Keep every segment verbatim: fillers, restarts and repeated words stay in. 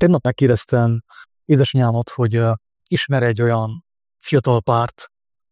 Tegnap megkérdeztem édesanyámat, hogy uh, ismer egy olyan fiatal párt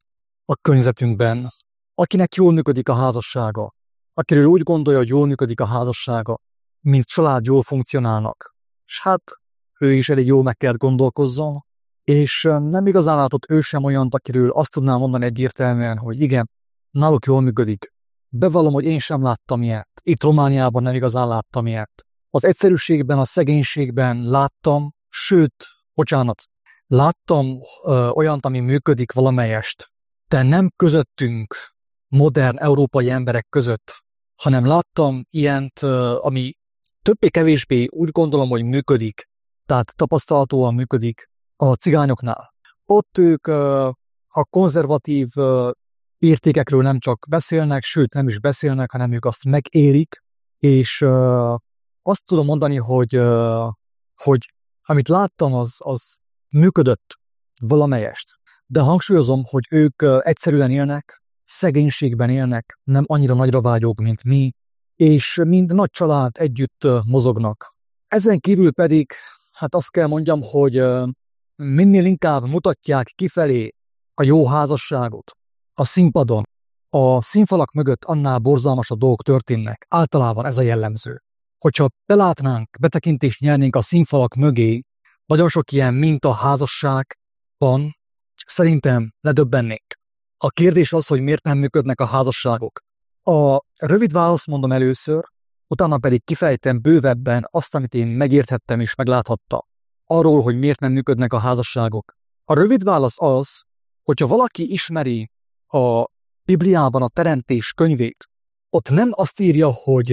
a környezetünkben, akinek jól működik a házassága, akiről úgy gondolja, hogy jól működik a házassága, mint család jól funkcionálnak. És hát ő is elég jól meg kellett gondolkozzon, és uh, nem igazán látott ő sem olyant, akiről azt tudnám mondani egyértelműen, hogy igen, náluk jól működik. Bevallom, hogy én sem láttam ilyet. Itt Romániában nem igazán láttam ilyet. Az egyszerűségben, a szegénységben láttam, sőt, bocsánat, láttam ö, olyant, ami működik valamelyest, de nem közöttünk, modern európai emberek között, hanem láttam ilyent, ö, ami többé-kevésbé úgy gondolom, hogy működik, tehát tapasztalhatóan működik a cigányoknál. Ott ők ö, a konzervatív ö, értékekről nem csak beszélnek, sőt nem is beszélnek, hanem ők azt megélik, és ö, azt tudom mondani, hogy, uh, hogy amit láttam, az, az működött valamelyest. De hangsúlyozom, hogy ők uh, egyszerűen élnek, szegénységben élnek, nem annyira nagyra vágyók, mint mi, és mind nagy család együtt uh, mozognak. Ezen kívül pedig, hát azt kell mondjam, hogy uh, minél inkább mutatják kifelé a jó házasságot a színpadon, a színfalak mögött annál borzalmasabb dolgok történnek. Általában ez a jellemző. Hogyha belátnánk, betekintést nyernénk a színfalak mögé, nagyon sok ilyen minta házasság van, szerintem ledöbbennénk. A kérdés az, hogy miért nem működnek a házasságok. A rövid választ mondom először, utána pedig kifejtem bővebben azt, amit én megérthettem és megláthattam. Arról, hogy miért nem működnek a házasságok. A rövid válasz az, hogyha valaki ismeri a Bibliában a Teremtés könyvét, ott nem azt írja, hogy...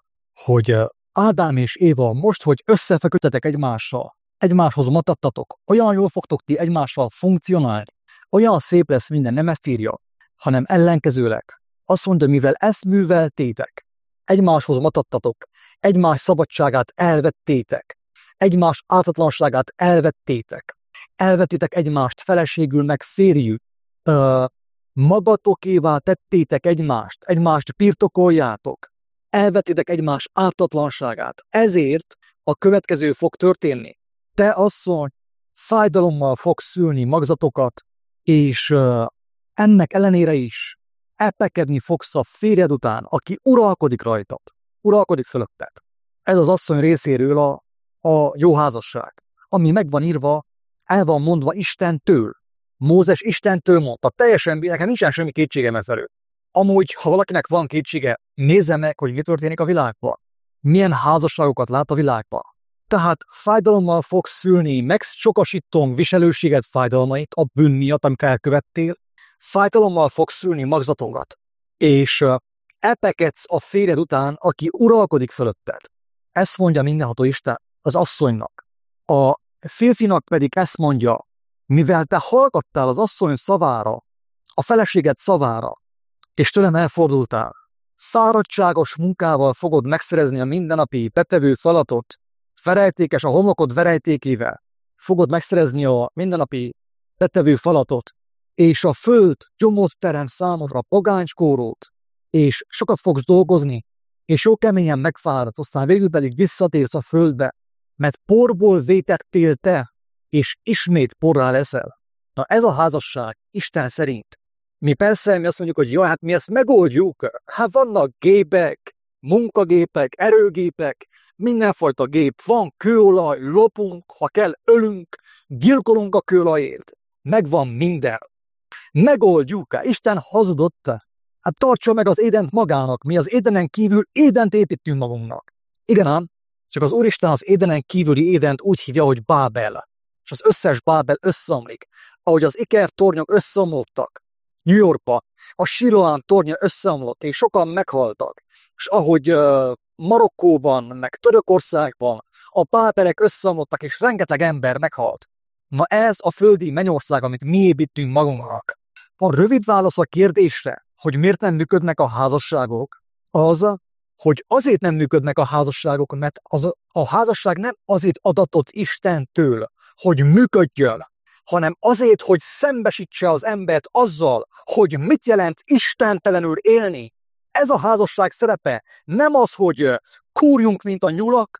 hogy Ádám és Éva most, hogy összefeküdtetek egymással, egymáshoz matattatok, olyan jól fogtok ti egymással funkcionálni, olyan szép lesz minden, nem ezt írja, hanem ellenkezőleg. Azt mondja, mivel ezt műveltétek, egymáshoz matattatok, egymás szabadságát elvettétek, egymás ártatlanságát elvettétek, elvettétek egymást feleségül meg férjül, uh, magatokévá tettétek egymást, egymást birtokoljátok, elvetitek egymás ártatlanságát. Ezért a következő fog történni. Te, asszony, fájdalommal fogsz szülni magzatokat, és uh, ennek ellenére is epekedni fogsz a férjed után, aki uralkodik rajtad, uralkodik fölötted. Ez az asszony részéről a, a jó házasság, ami meg van írva, el van mondva Istentől. Mózes Istentől mondta, teljesen, nekem nincsen semmi kétségem e felől. Amúgy, ha valakinek van kétsége, nézze meg, hogy mi történik a világban. Milyen házasságokat lát a világban. Tehát fájdalommal fogsz szülni, megsokasítom viselőséged fájdalmait a bűn miatt, amit elkövettél. Fájdalommal fogsz szülni magzatokat. És uh, epekedsz a férjed után, aki uralkodik fölötted. Ezt mondja mindenható Isten az asszonynak. A férfinak pedig ezt mondja, mivel te hallgattál az asszony szavára, a feleséged szavára, és tőlem elfordultál, fáradtságos munkával fogod megszerezni a mindennapi betevő falatot, verejtékes a homlokod verejtékével, fogod megszerezni a mindennapi betevő falatot, és a föld gyomot terem számodra pogánykórót, és sokat fogsz dolgozni, és jó keményen megfáradsz, aztán végül pedig visszatérsz a földbe, mert porból vétettél te, és ismét porrá leszel. Na ez a házasság Isten szerint. Mi persze, mi azt mondjuk, hogy jó, hát mi ezt megoldjuk. Hát vannak gépek, munkagépek, erőgépek, mindenfajta gép van, kőolaj, lopunk, ha kell ölünk, gyilkolunk a kőolajért. Megvan minden. Megoldjuk. Isten hazudott. Hát tartsa meg az Édent magának, mi az Édenen kívül Édent építünk magunknak. Igen ám, csak az Úristen az Édenen kívüli Édent úgy hívja, hogy Bábel. És az összes Bábel összeomlik. Ahogy az ikertornyok összeomlottak New Yorkba, a Siloán tornya összeomlott, és sokan meghaltak. És ahogy uh, Marokkóban, meg Törökországban a bábelek összeomlottak, és rengeteg ember meghalt. Na ez a földi mennyország, amit mi építünk magunknak. A rövid válasz a kérdésre, hogy miért nem működnek a házasságok, az, hogy azért nem működnek a házasságok, mert az, a házasság nem azért adatott Istentől, hogy működjön, hanem azért, hogy szembesítse az embert azzal, hogy mit jelent istentelenül élni. Ez a házasság szerepe nem az, hogy kúrjunk, mint a nyulak,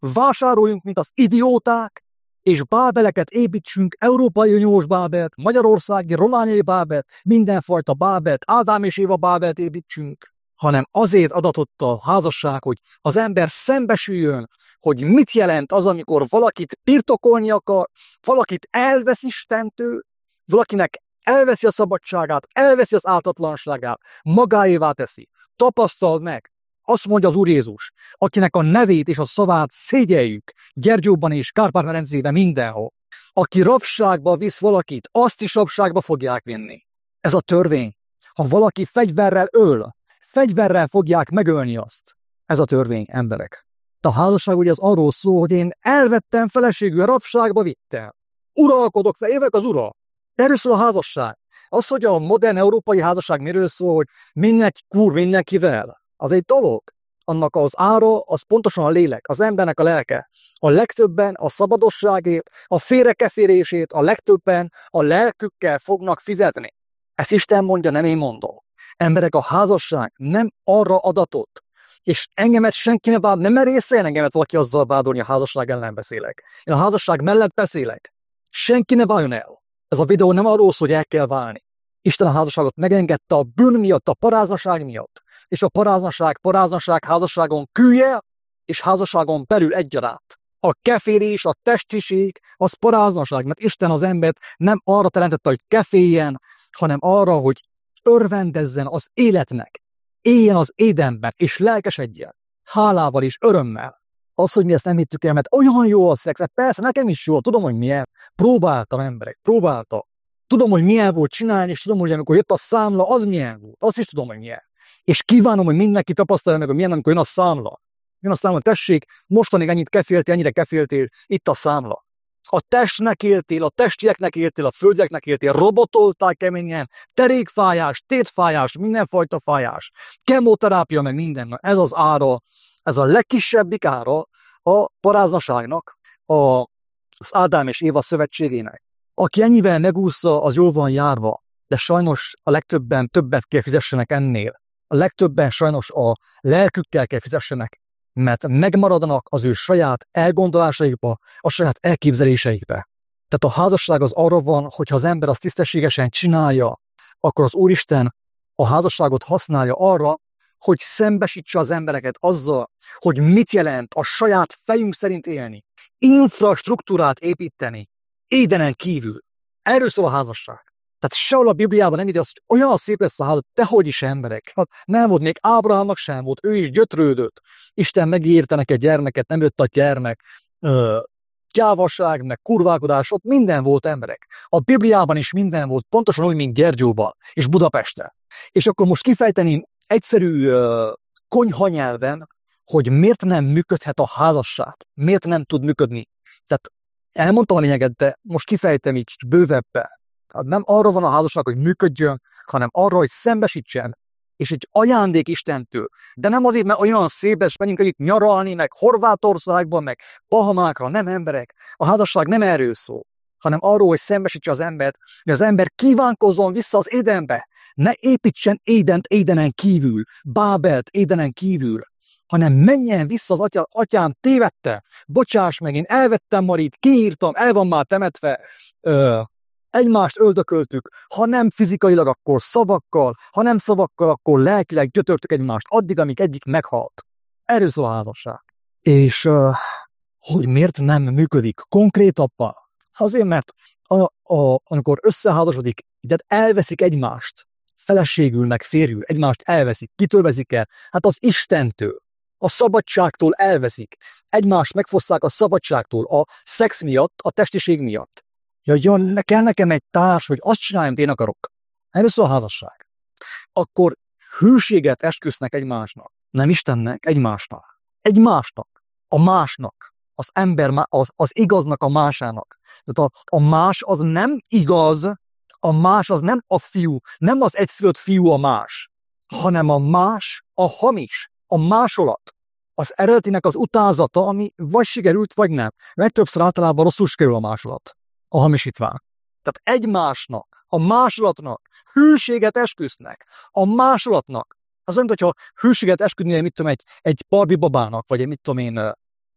vásároljunk, mint az idióták, és bábeleket építsünk, Európai Uniós bábelt, Magyarországi, romániai bábelt, mindenfajta bábelt, Ádám és Éva bábelt építsünk, hanem azért adatott a házasság, hogy az ember szembesüljön, hogy mit jelent az, amikor valakit birtokolni akar, valakit elvesz Istentől, valakinek elveszi a szabadságát, elveszi az ártatlanságát, magáévá teszi. Tapasztald meg! Azt mondja az Úr Jézus, akinek a nevét és a szavát szégyeljük Gyergyóban és Kárpát-medencében mindenhol. Aki rabságba visz valakit, azt is rabságba fogják vinni. Ez a törvény. Ha valaki fegyverrel öl, fegyverrel fogják megölni azt. Ez a törvény, emberek. A házasság ugye az arról szól, hogy én elvettem feleségül, rabságba vittem. Uralkodok fel, évek az ura. Erről szól a házasság. Az, hogy a modern európai házasság miről szól, hogy mindenki kur mindenkivel, az egy dolog. Annak az ára, az pontosan a lélek, az embernek a lelke. A legtöbben a szabadosságért, a félrekeférését, a legtöbben a lelkükkel fognak fizetni. Ezt Isten mondja, nem én mondom. Emberek, a házasság nem arra adatott, és engemet senki ne bád, nem merészeljen engemet valaki azzal bádolni, a házasság ellen beszélek. Én a házasság mellett beszélek. Senki ne váljon el. Ez a videó nem arról szól, hogy el kell válni. Isten a házasságot megengedte a bűn miatt, a paráznaság miatt. És a paráznaság, paráznaság házasságon külje, és házasságon belül egyaránt. A kefélés, a testiség, az paráznaság, mert Isten az embert nem arra teremtette, hogy keféljen, hanem arra, hogy örvendezzen az életnek. Éljen az édenben, és lelkesedjen. Hálával és örömmel. Az, hogy mi ezt nem hittük el, mert olyan jó a szex, persze nekem is jó, tudom, hogy milyen. Próbáltam, emberek, próbáltam. Tudom, hogy milyen volt csinálni, és tudom, hogy amikor jött a számla, az milyen volt. Azt is tudom, hogy milyen. És kívánom, hogy mindenki tapasztalja meg, hogy milyen, amikor jön a számla. Jön a számla, tessék, mostanig ennyit keféltél, ennyire keféltél, itt a számla. A testnek éltél, a testieknek éltél, a földieknek éltél, robotoltál keményen, terékfájás, tétfájás, mindenfajta fájás, kemoterápia, meg minden. Ez az ára, ez a legkisebbik ára a paráznaságnak, a, az Ádám és Éva szövetségének. Aki ennyivel megúszza, az jól van járva, de sajnos a legtöbben többet kell fizessenek ennél. A legtöbben sajnos a lelkükkel kell fizessenek, mert megmaradnak az ő saját elgondolásaikba, a saját elképzeléseikbe. Tehát a házasság az arra van, hogyha az ember azt tisztességesen csinálja, akkor az Úristen a házasságot használja arra, hogy szembesítse az embereket azzal, hogy mit jelent a saját fejünk szerint élni, infrastruktúrát építeni, Édenen kívül. Erről szól a házasság. Tehát sehol a Bibliában nem ide az, hogy olyan szép lesz a házasság, tehogy is emberek. Hát nem volt, még Ábrahámnak sem volt, ő is gyötrődött. Isten megírta neki a gyermeket, nem jött a gyermek. Ö, gyávaság, meg kurválkodás, ott minden volt, emberek. A Bibliában is minden volt, pontosan úgy, mint Gyergyóban és Budapesten. És akkor most kifejteném egyszerű ö, konyhanyelven, hogy miért nem működhet a házasság, miért nem tud működni. Tehát elmondtam a lényeget, de most kifejtem így bővebben. Tehát nem arra van a házasság, hogy működjön, hanem arra, hogy szembesítsen, és egy ajándék Istentől. De nem azért, mert olyan szép, és menjünk együtt nyaralni, meg Horvátországban, meg Bahamákra, nem emberek. A házasság nem erről szól, hanem arról, hogy szembesítse az embert, hogy az ember kívánkozzon vissza az Édenbe. Ne építsen Édent Édenen kívül, Bábelt Édenen kívül, hanem menjen vissza az atya, atyám tévedte, bocsáss meg, én elvettem Marit, kiírtam, el van már temetve, ö, egymást öldököltük, ha nem fizikailag, akkor szavakkal, ha nem szavakkal, akkor lelkileg gyötörtük egymást, addig, amíg egyik meghalt. Erről szól a házasság. És ö, hogy miért nem működik konkrétabban? Azért, mert a, a, amikor összeházasodik, de elveszik egymást, feleségül meg férjül, egymást elveszik, kitől veszik el? Hát az Istentől. A szabadságtól elveszik. Egymást megfosszák a szabadságtól, a szex miatt, a testiség miatt. Ja, ja, kell nekem egy társ, hogy azt csináljam, én akarok. Erről szól a házasság. Akkor hűséget esküsznek egymásnak. Nem Istennek, egymásnak. Egymásnak. A másnak. Az ember, az, az igaznak a másának. Tehát a, a más az nem igaz, a más az nem a fiú, nem az egyszülött fiú a más, hanem a más a hamis. A másolat, az eredetinek az utázata, ami vagy sikerült, vagy nem. Legtöbbször általában rosszul sikerül a másolat, a hamisítvány. Tehát egymásnak, a másolatnak hűséget esküsznek. A másolatnak. Az olyan, hogyha hűséget esküdnél, mit tudom, egy, egy Barbie babának, vagy egy, mit tudom én,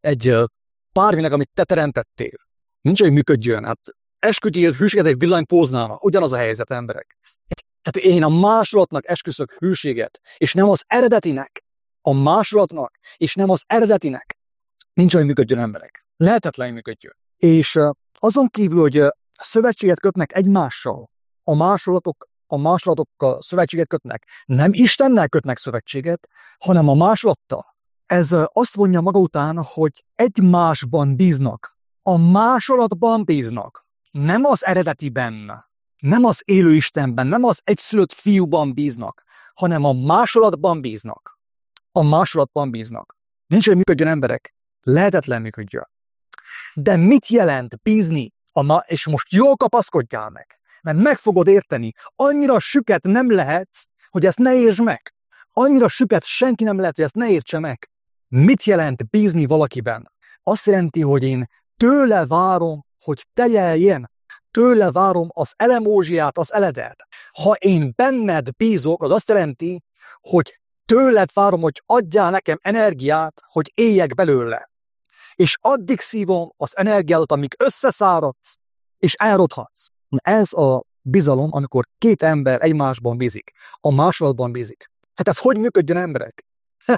egy bárminek, amit te teremtettél. Nincs, hogy működjön. Hát esküdjél hűséget egy villanypóználva. Ugyanaz a helyzet, emberek. Tehát én a másolatnak esküszök hűséget, és nem az eredetinek. A másolatnak, és nem az eredetinek. Nincs, hogy működjön, emberek. Lehetetlen, hogy működjön. És azon kívül, hogy szövetséget kötnek egymással, a másolatok, a másolatokkal szövetséget kötnek, nem Istennel kötnek szövetséget, hanem a másolattal. Ez azt vonja maga után, hogy egymásban bíznak. A másolatban bíznak. Nem az eredetiben, nem az élő Istenben, nem az egyszülött fiúban bíznak, hanem a másolatban bíznak. A másolatban bíznak. Nincs, hogy működjön, emberek. Lehetetlen működjön. De mit jelent bízni? A ma- és most jól kapaszkodjál meg, mert meg fogod érteni. Annyira süket nem lehetsz, hogy ezt ne értsd meg. Annyira süket senki nem lehet, hogy ezt ne értse meg. Mit jelent bízni valakiben? Azt jelenti, hogy én tőle várom, hogy teljeljen. Tőle várom az elemózsiát, az eledet. Ha én benned bízok, az azt jelenti, hogy tőled várom, hogy adjál nekem energiát, hogy éljek belőle. És addig szívom az energiát, amíg összeszáradsz, és elrodhatsz. Ez a bizalom, amikor két ember egymásban bízik, a másolatban bízik. Hát ez hogy működjön, emberek?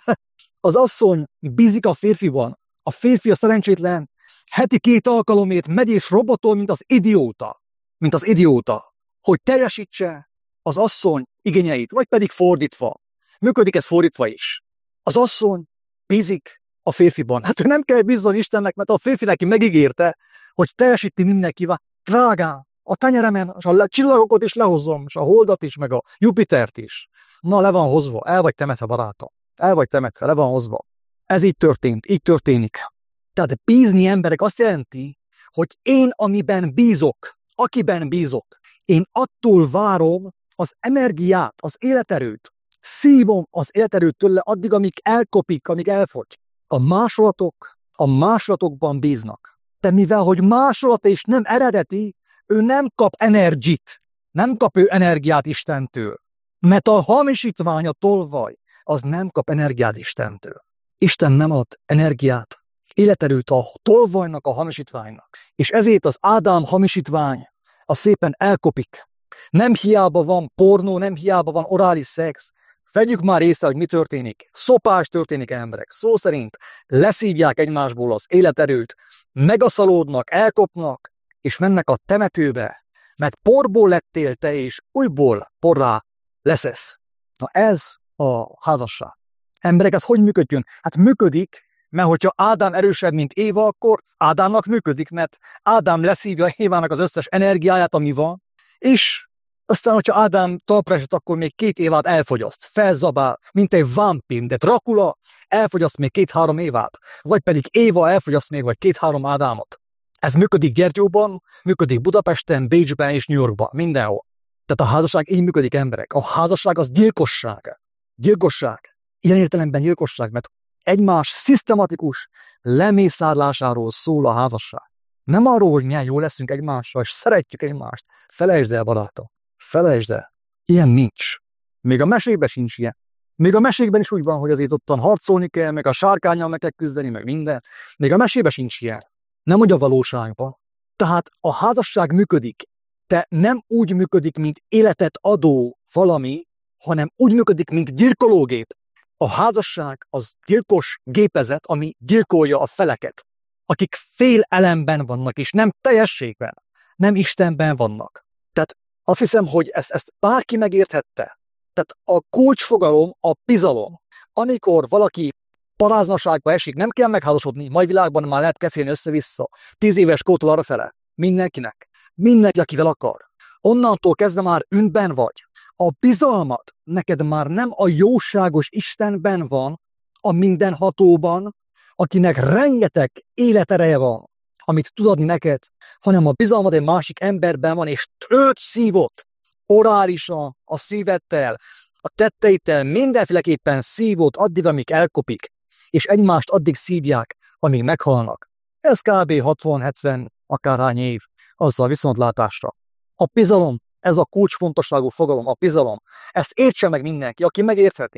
Az asszony bízik a férfiban, a férfi a szerencsétlen, heti két alkalomért megy és robotol, mint az idióta, mint az idióta, hogy teljesítse az asszony igényeit, vagy pedig fordítva. Működik ez fordítva is. Az asszony bízik a férfiban. Hát ő nem kell bízzon Istennek, mert a férfi neki megígérte, hogy teljesíti mindenkivel. Drágám, a tenyeremen, és a csillagokat is lehozom, és a holdat is, meg a Jupitert is. Na, le van hozva, el vagy temetve, barátom. El vagy temetve, le van hozva. Ez így történt, így történik. Tehát bízni, emberek, azt jelenti, hogy én, amiben bízok, akiben bízok, én attól várom az energiát, az életerőt, szívom az életerőt tőle addig, amíg elkopik, amíg elfogy. A másolatok a másolatokban bíznak. De mivel, hogy másolat és nem eredeti, ő nem kap energit, nem kap ő energiát Istentől. Mert a hamisítvány, a tolvaj, az nem kap energiát Istentől. Isten nem ad energiát, életerőt a tolvajnak, a hamisítványnak. És ezért az Ádám hamisítvány, az szépen elkopik. Nem hiába van pornó, nem hiába van orális szex. Vegyük már észre, hogy mi történik. Szopás történik, emberek. Szó szerint leszívják egymásból az életerőt, megaszalódnak, elkopnak, és mennek a temetőbe, mert porból lettél te, és újból porrá leszesz. Na ez a házasság. Emberek, ez hogy működjön? Hát működik, mert hogyha Ádám erősebb, mint Éva, akkor Ádámnak működik, mert Ádám leszívja Évának az összes energiáját, ami van, és aztán, hogyha Ádám talpra esett, akkor még két Évát elfogyaszt, felzabál, mint egy vámpír, de Dracula elfogyaszt még két-három Évát, vagy pedig Éva elfogyaszt még vagy két-három Ádámot. Ez működik Gyergyóban, működik Budapesten, Bécsben és New Yorkban, mindenhol. Tehát a házasság így működik, emberek. A házasság az gyilkosság. Gyilkosság. Ilyen értelemben gyilkosság, mert egymás szisztematikus lemészárlásáról szól a házasság. Nem arról, hogy milyen jól leszünk egymással, és szeretjük egymást. Felejtsd el, barátom. Felejtsd el. Ilyen nincs. Még a mesékben sincs ilyen. Még a mesékben is úgy van, hogy azért ottan harcolni kell, meg a sárkánnyal meg kell küzdeni, meg minden. Még a mesében sincs ilyen. Nem, hogy a valóságban. Tehát a házasság működik, de nem úgy működik, mint életet adó valami, hanem úgy működik, mint gyilkológép. A házasság az gyilkos gépezet, ami gyilkolja a feleket, akik fél elemben vannak, és nem teljességben, nem Istenben vannak. Tehát azt hiszem, hogy ezt, ezt bárki megérthette. Tehát a kulcsfogalom a bizalom. Amikor valaki paráznaságba esik, nem kell megházasodni, mai világban már lehet kefélni össze-vissza, tíz éves kótól arrafele. Mindenkinek. Mindenki, akivel akar. Onnantól kezdve már ünnben vagy. A bizalmat neked már nem a jóságos Istenben van, a mindenhatóban, akinek rengeteg életereje van, amit tud adni neked, hanem a bizalmad egy másik emberben van, és őt szívott orálisan, a szívedtel, a tetteiddel, mindenféleképpen szívott addig, amíg elkopik, és egymást addig szívják, amíg meghalnak. Ez kb. hatvan-hetven akárhány év, azzal viszontlátásra. A bizalom, ez a kulcsfontosságú fogalom, a bizalom. Ezt értse meg mindenki, aki megértheti.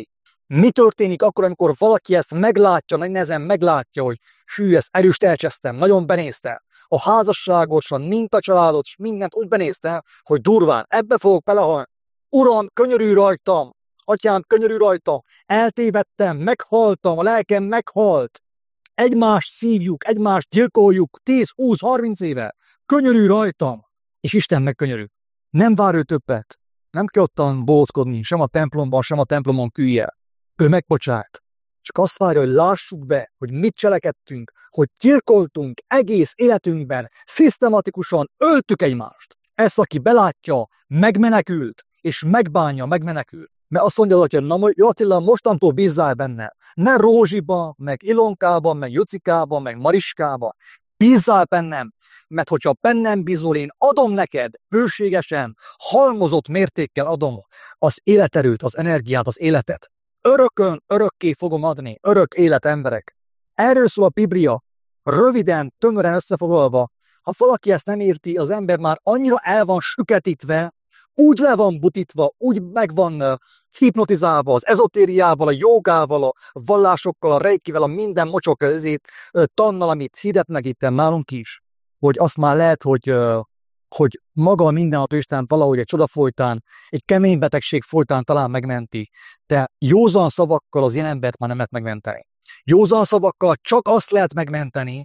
Mi történik akkor, amikor valaki ezt meglátja, nagy nehezen meglátja, hogy hű, ezt erőst elcsesztem, nagyon benézte. A házasságosan, mint a családot, mindent úgy benézte, hogy durván, ebbe fogok belehalni. Uram, könyörülj rajtam, atyám, könyörülj rajtam, eltévedtem, meghaltam, a lelkem meghalt. Egymást szívjuk, egymást gyilkoljuk tíz, húsz, harminc éve. Könyörülj rajtam. És Isten megkönyörül. Nem vár ő többet. Nem kell ottan bóckodni, sem a templomban, sem a templomon küllyel. Ő megbocsát. Csak azt várja, hogy lássuk be, hogy mit cselekedtünk, hogy gyilkoltunk egész életünkben, szisztematikusan öltük egymást. Ezt, aki belátja, megmenekült, és megbánja, megmenekül. Mert azt mondja, hogy na, jó Attila, mostantól bízzál benne. Ne Rózsiba, meg Ilonkába, meg Jucikába, meg Mariskába. Bízzál bennem, mert hogyha bennem bízol, én adom neked, bőségesen, halmozott mértékkel adom az életerőt, az energiát, az életet. Örökön, örökké fogom adni, örök élet emberek. Erről szól a Biblia, röviden, tömören összefoglalva. Ha valaki ezt nem érti, az ember már annyira el van süketítve, úgy le van butítva, úgy meg van uh, hipnotizálva az ezotériával, a jogával, a vallásokkal, a reikivel, a minden mocsok ezért uh, tannal, amit hirdetnek itt nálunk is, hogy azt már lehet, hogy, uh, hogy maga a mindenható Isten valahogy egy csoda folytán, egy kemény betegség folytán talán megmenti, de józan szavakkal az ilyen embert már nem lehet megmenteni. Józan szavakkal csak azt lehet megmenteni,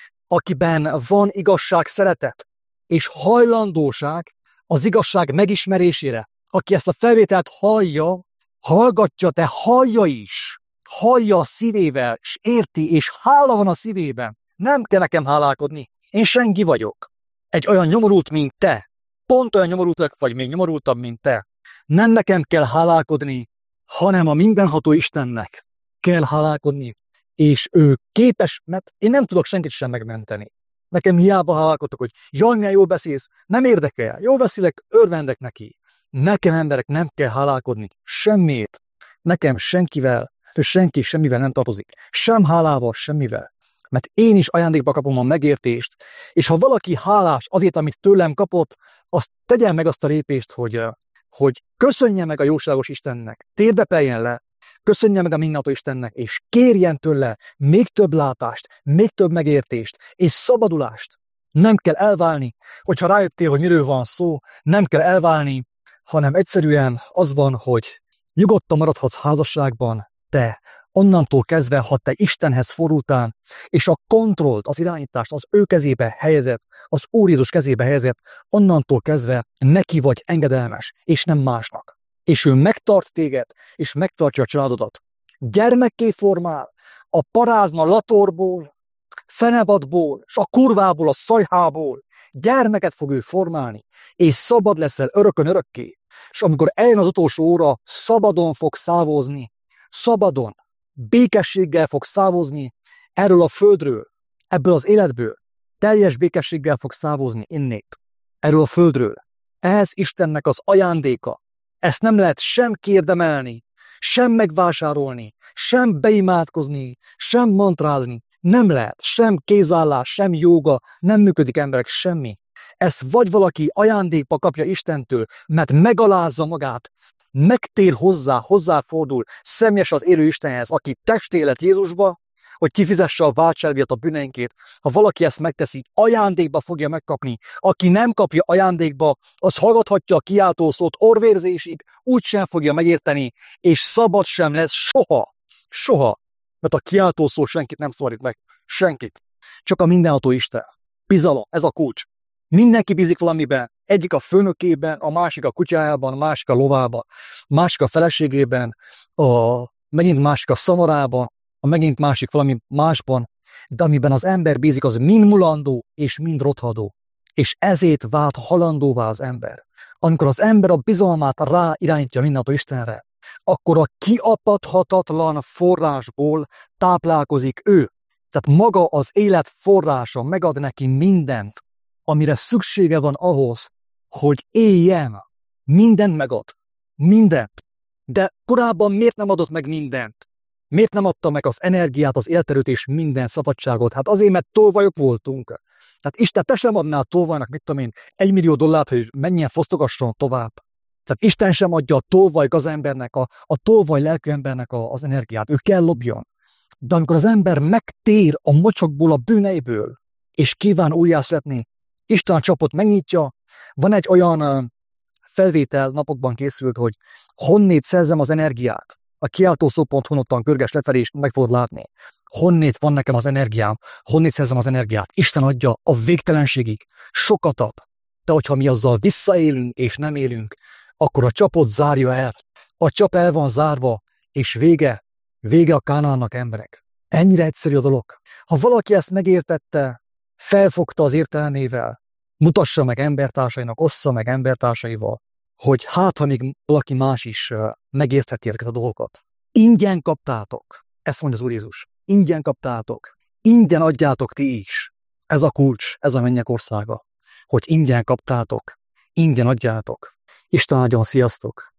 akiben van igazság, szeretet és hajlandóság az igazság megismerésére. Aki ezt a felvételt hallja, hallgatja, de hallja is. Hallja a szívével, és érti, és hála van a szívében. Nem kell nekem hálálkodni. Én senki vagyok. Egy olyan nyomorult, mint te. Pont olyan nyomorultak vagy, még nyomorultabb, mint te. Nem nekem kell hálálkodni, hanem a mindenható Istennek kell hálálkodni. És ő képes, mert én nem tudok senkit sem megmenteni. Nekem hiába hálálkodtok, hogy jaj, milyen jól beszélsz, nem érdekel, jól beszélek, örvendek neki. Nekem emberek nem kell hálálkodni, semmiért. Nekem senkivel, senki semmivel nem tartozik. Sem hálával, semmivel. Mert én is ajándékba kapom a megértést, és ha valaki hálás azért, amit tőlem kapott, azt tegyen meg azt a lépést, hogy, hogy köszönje meg a jóságos Istennek, térdepeljen le, köszönje meg a mindenható Istennek, és kérjen tőle még több látást, még több megértést, és szabadulást. Nem kell elválni, hogyha rájöttél, hogy miről van szó, nem kell elválni, hanem egyszerűen az van, hogy nyugodtan maradhatsz házasságban, te onnantól kezdve, ha te Istenhez fordultál, és a kontrollt, az irányítást az ő kezébe helyezett, az Úr Jézus kezébe helyezett, onnantól kezdve neki vagy engedelmes, és nem másnak. És ő megtart téged, és megtartja a családodat. Gyermekké formál, a parázna latorból, fenevadból, és a kurvából, a szajhából. Gyermeket fog ő formálni, és szabad leszel örökön örökké. És amikor eljön az utolsó óra, szabadon fog szávozni, szabadon, békességgel fog szávozni erről a földről, ebből az életből. Teljes békességgel fog szávozni innét, erről a földről. Ez Istennek az ajándéka. Ezt nem lehet sem kérdemelni, sem megvásárolni, sem beimádkozni, sem mantrázni. Nem lehet, sem kézállás, sem jóga, nem működik emberek, semmi. Ez vagy valaki ajándékba kapja Istentől, mert megalázza magát, megtér hozzá, hozzáfordul, személyes az élő Istenhez, aki testélet Jézusba, hogy kifizesse a váltságdíjat a bűneinkét. Ha valaki ezt megteszi, ajándékba fogja megkapni. Aki nem kapja ajándékba, az hallgathatja a kiáltó szót orvérzésig, úgysem fogja megérteni, és szabad sem lesz soha. Soha. Mert a kiáltó szó senkit nem szabadít meg. Senkit. Csak a mindenható Isten. Bizalom, ez a kulcs. Mindenki bízik valamiben. Egyik a főnökében, a másik a kutyájában, a másik a lovában, a másik a feleségében, a megint másik a szamarában, a megint másik valami másban, de amiben az ember bízik, az mind mulandó és mind rothadó. És ezért vált halandóvá az ember. Amikor az ember a bizalmát rá irányítja mindenható Istenre, akkor a kiapadhatatlan forrásból táplálkozik ő. Tehát maga az élet forrása megad neki mindent, amire szüksége van ahhoz, hogy éljen. Mindent megad. Mindent. De korábban miért nem adott meg mindent? Miért nem adta meg az energiát, az élterőt és minden szabadságot? Hát azért, mert tolvajok voltunk. Tehát Isten, te sem adnál tolvajnak, mit tudom én, egy millió dollárt, hogy menjen fosztogasson tovább. Tehát Isten sem adja a tolvaj gazembernek, a, a tolvaj lelkű embernek a, az energiát. Ő kell lobjon. De amikor az ember megtér a mocsokból, a bűneiből, és kíván újjászületni, Isten a csapot megnyitja. Van egy olyan felvétel, napokban készült, hogy honnét szerzem az energiát. A kiáltószó pont hu ottan görges lefelé, és meg fogod látni. Honnét van nekem az energiám, honnét szerzem az energiát. Isten adja a végtelenségig, sokatabb. De hogyha mi azzal visszaélünk és nem élünk, akkor a csapot zárja el. A csap el van zárva, és vége, vége a Kánaánnak, emberek. Ennyire egyszerű a dolog. Ha valaki ezt megértette, felfogta az értelmével, mutassa meg embertársainak, ossza meg embertársaival, hogy hát, ha még valaki más is megértheti ezeket a dolgokat. Ingyen kaptátok, ezt mondja az Úr Jézus, ingyen kaptátok, ingyen adjátok ti is. Ez a kulcs, ez a mennyek országa, hogy ingyen kaptátok, ingyen adjátok. Isten áldjon, sziasztok!